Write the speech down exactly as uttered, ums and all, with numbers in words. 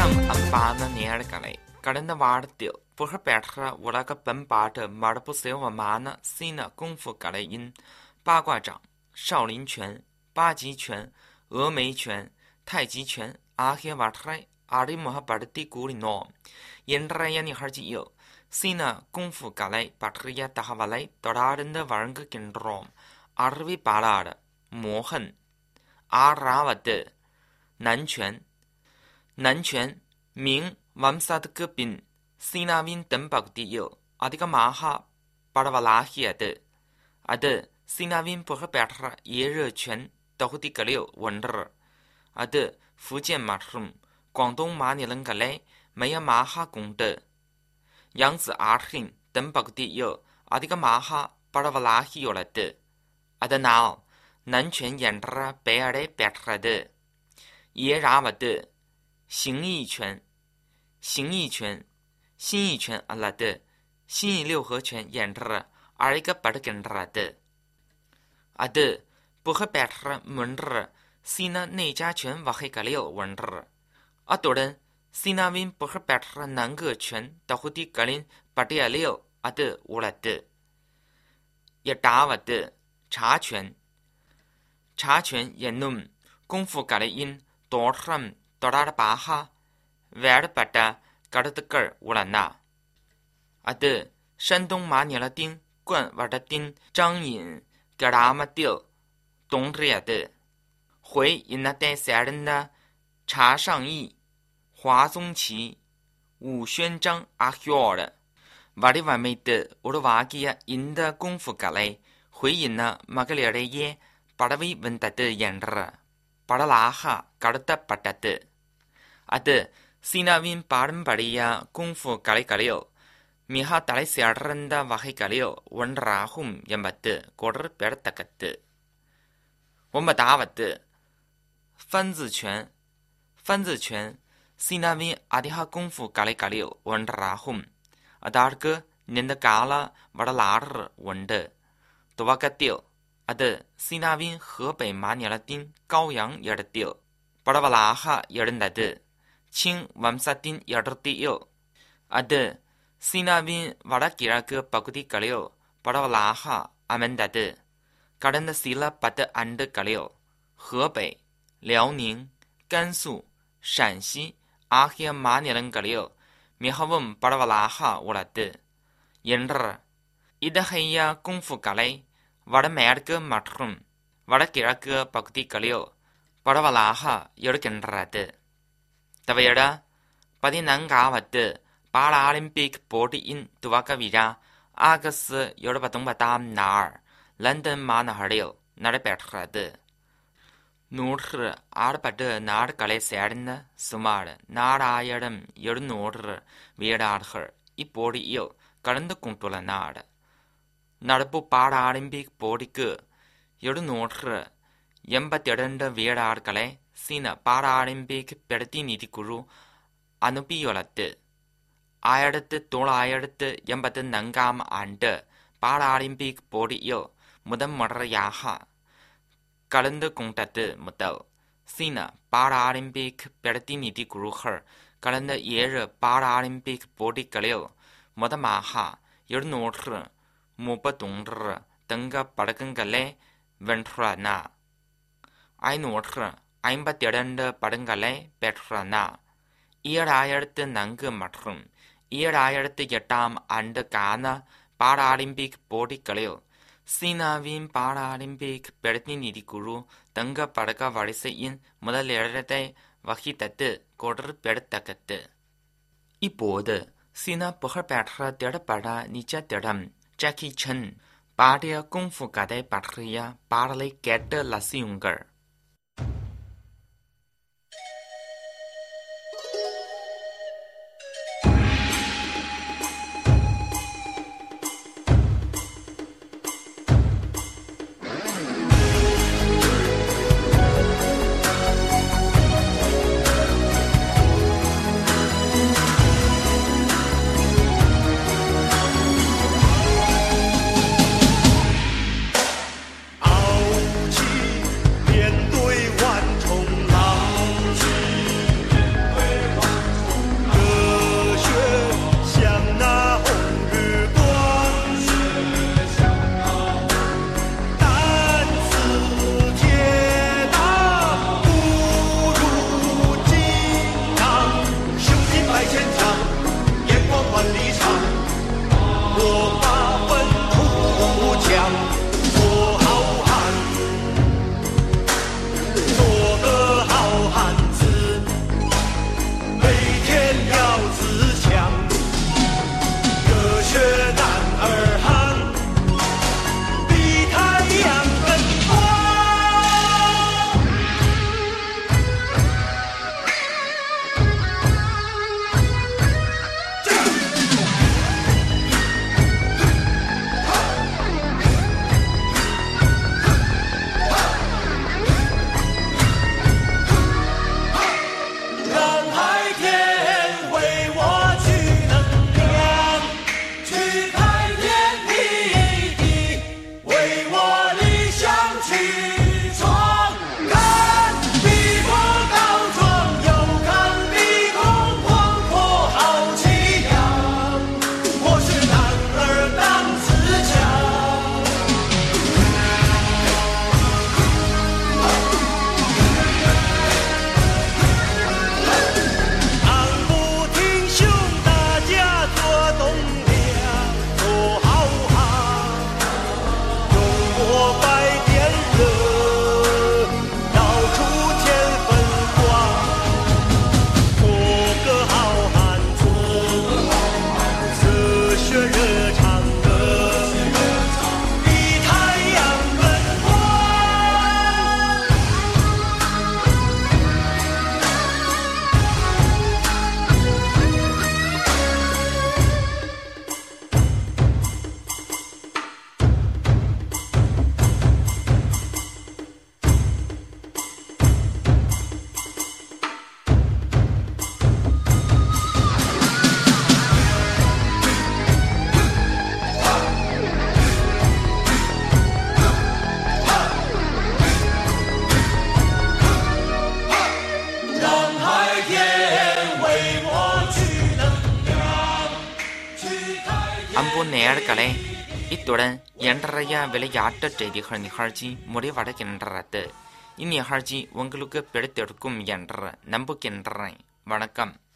நாம் அன்பான நேயர்களே, கடந்த வாரத்தில் புகழ்பெற்ற உலக பண்பாட்டு மரபு சிவமான சீன功夫 கலையின் பாகுவாஜாங், ஷாலின்拳, பாஜி拳, ஏமை拳, தைஜி拳 ஆகியவற்றை அறிமுகப்படுத்தி கூறினோம். இன்றைய நிகழ்ச்சியில் சீன功夫 கலை பற்றிய தகவலை தொடர்ந்து வழங்குகின்றோம். அறிவிப்பாளர் மோகன். ஆறாவது நன்கொன். நன்கொன் மிங் வம்சத்துக்கு பின் சீனாவின் தென்பகுதியில் அதிகமாக பரவலாகியது. அது சீனாவின் புகழ்பெற்ற ஏழு சென் தொகுதிகளில் ஒன்று. அது ஃபுஜியன் மற்றும் குவாங்டோங் மாநிலங்களை மையமாக கொண்டு யாங்சி ஆற்றின் தென்பகுதியில் அதிகமாக பரவலாகியுள்ளது. அதனால் நன்கொன் என்ற பெயரை பெற்றது. ஏழாவது சிங்யி拳. சிங்யி拳, 新义拳 அல்லது 新义六合拳 என்று அழைக்கப்படுகின்றது. அது புகழ்பெற்ற மூன்று சீன நெய்ஜா拳 வகைகளில் ஒன்று. அத்துடன் சீனாவின் புகழ்பெற்ற நான்கு拳 தொகுதிகளின் பட்டியலில் அது உள்ளது. எட்டாவது சா拳. சா拳 என்னும்功夫 கலையின் தோற்றம் தொடர்பாக வேறுபட்ட கருத்துக்கள் உள்ளன. அது ஷான்டோங் மாநிலத்தின் குன் வட்டத்தின் ஜாங்யின் கிராமத்தில் தோன்றியது. ஹுய் இனத்தை சேர்ந்த சா ஷாங்யி, ஹுவா ஜோங்qi, வு xuanzhang ஆகியோர் வடிவமைத்து உருவாக்கிய இந்த功夫 கலை ஹுய் இன மகளிடையே பரவி வந்தது என்று பரவலாக கருதப்பட்டது. அது சீனாவின் பாரம்பரிய功夫 கலைகளில் மிக தலை சிறந்த வகைகளில் ஒன்றாகும் என்பது குறிப்பிடத்தக்கது. ஒன்பதாவது ஃபன்சி拳. ஃபன்சி拳 சீனாவின் அதிக功夫 கலைகளில் ஒன்றாகும். அதற்கு நீண்ட கால வரலாறு உண்டு. துவக்கத்தில் அது சீனாவின் ஹேபை மாநிலத்தின் காவ்யாங் இடத்தில் பரவலாக இருந்தது. சிங் வம்சத்தின் இடத்தில் அது சீனாவின் வடகிழக்கு பகுதிகளில் பரவலாக அமைந்தது. கடந்த சில பத்து ஆண்டுகளில் ஹேபை, லியாோனிங், கான்சு, ஷான்சி ஆகிய மாநிலங்களில் மிகவும் பரவலாக உள்ளது. என்று இத்தகைய功夫 கலை வடமேற்கு மற்றும் வடகிழக்கு பகுதிகளில் பரவலாக இருக்கின்றது. தவிர பதினான்காவது பாராலிம்பிக் போட்டியின் துவக்க விழா ஆகஸ்ட் இருபத்தொன்பதாம் நாள் லண்டன் மாநகரில் நடைபெற்றது. நூற்று அறுபது நாடுகளை சேர்ந்த சுமார் நாலாயிரம் எழுநூறு வீரர்கள் இப்போட்டியில் கலந்து கொண்டுள்ளனர். நடப்பு பாராலிம்பிக் போட்டிக்கு இருநூற்று எண்பத்தி இரண்டு வீரர்களை சீன பாராலிம்பிக் பிரதிநிதி குழு அனுப்பியுள்ளது. ஆயிரத்து தொள்ளாயிரத்து எண்பத்தி நான்காம் ஆண்டு பாராலிம்பிக் போட்டியில் முதன் முறையாக கலந்து கொண்டது முதல் சீன பாராலிம்பிக் பிரதிநிதி குழுக்கள் கடந்த ஏழு பாராலிம்பிக் போட்டிகளில் மொத்தமாக இருநூற்று முப்பத்தொன்று தங்கப் பதக்கங்களை வென்றன. ஐநூற்று ஐம்பத்தி இரண்டு பதக்கங்களை பெற்றன. ஈராயிரத்து நான்கு மற்றும் ஈராயிரத்து எட்டாம் ஆண்டுக்கான பாராலிம்பிக் போட்டிகளில் சீனாவின் பாராலிம்பிக் பிரதிநிதி குழு தங்கப் பதக்க வரிசையின் முதலிடத்தை வகித்தது குறிப்பிடத்தக்கது. இப்போது சீன புகழ்பெற்ற திரைப்பட நட்சத்திரம் ஜாக்கி சான் பாடிய功夫 கதை பற்றிய பாடலை கேட்டு ரசியுங்கள். 烈 அம்பு நேர்களே, இத்துடன் இன்றைய விளையாட்டுச் செய்திகள் நிகழ்ச்சி முடிவடைகின்றது. இந்நிகழ்ச்சி உங்களுக்கு பிடித்திருக்கும் என்று நம்புகின்றேன். வணக்கம்.